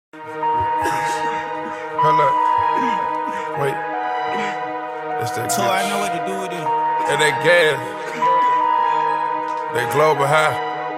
Hold up. Wait. It's that So gas. I know what to do with it. And that gas. That global high.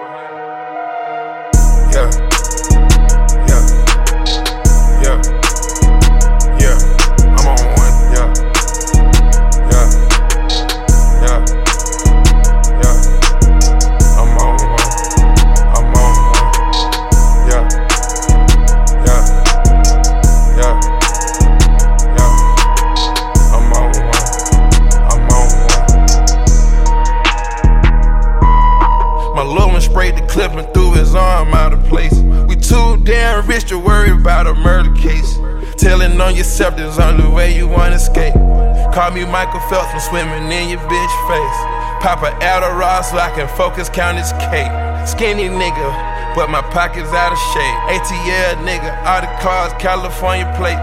Yeah. Yeah. Yeah. Yeah. I'm on one. Yeah. Yeah. Yeah. Yeah. I'm on one. I'm on one. Yeah. Yeah. Yeah. Yeah. I'm on one. I'm on one. My little one sprayed the clip and threw his arm out of place. We too damn rich to worry about a murder case. Telling on yourself there's only way you wanna escape. Call me Michael Phelps from swimming in your bitch face. Pop a Adderall so I can focus, count his cake. Skinny nigga, but my pockets out of shape. ATL nigga, all the cars, California plates.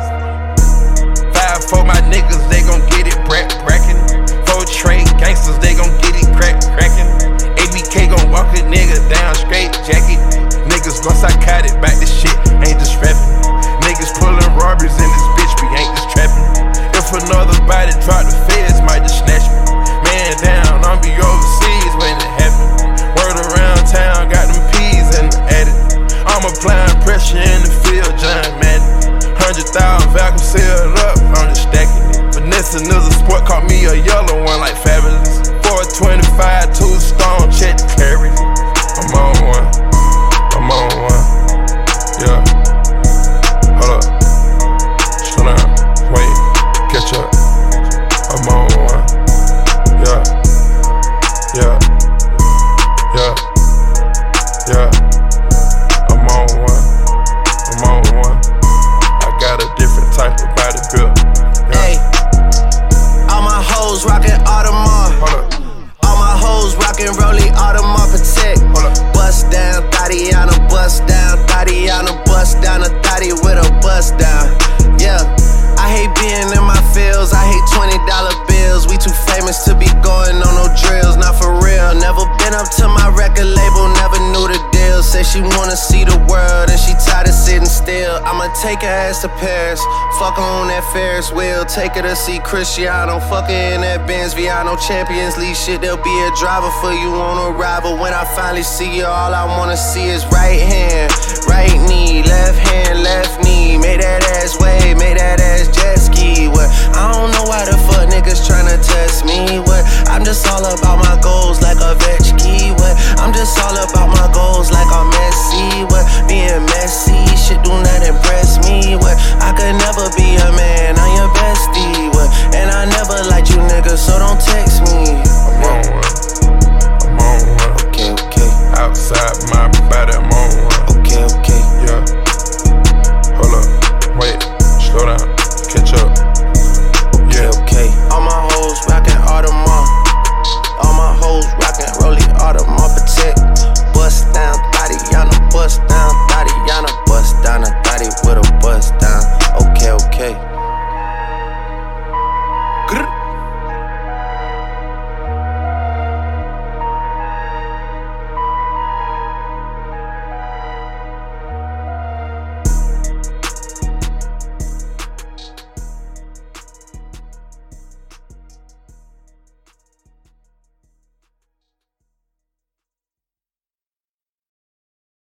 5-4 my niggas, they gon' get it brackin'. 4 trade gangsters, they gon' get it crackin'. ABK gon' walk a nigga down straight jacket. Niggas gone psychotic, back this shit, ain't just rapping. Niggas pullin' robberies in this bitch, we ain't just trapping. If another body drop, the feds might just snatch me. Man down, I'm be overseas when it happen. Word around town, got them peas in the attic. I'm applying pressure in the field, John Madden. 100,000 vacuum sealed up, I'm just stacking it. Vanessa is a sport, caught me a yellow one like Fabulous. 425, 2 stone, check the clarity. I'm on one, I'm on one, yeah. Hold up, slow down, wait, catch up. I'm on one, yeah, yeah, yeah, yeah. I'm on one, I'm on one. I got a different type of body build. Hey, all my hoes rockin' Audemars. Hold up, All my hoes rockin' Rollie Audemars Protect. hold up. Bust down, Tatiana, bust down, Tatiana, bust down, a thotty with a bust down. Yeah, I hate being in my fields, I hate $20 bills. We too famous to be going on no drills, not for real. Never been up to my record label, never knew the deal. Say she wanna see the world and she tired of sitting still. I'ma take her ass to Paris, fuck her on that Ferris wheel. Take her to see Cristiano, fuck her in that Benz Viano. Champions League shit, there'll be a driver for you on arrival. When I finally see you, all I wanna see is right hand, right knee,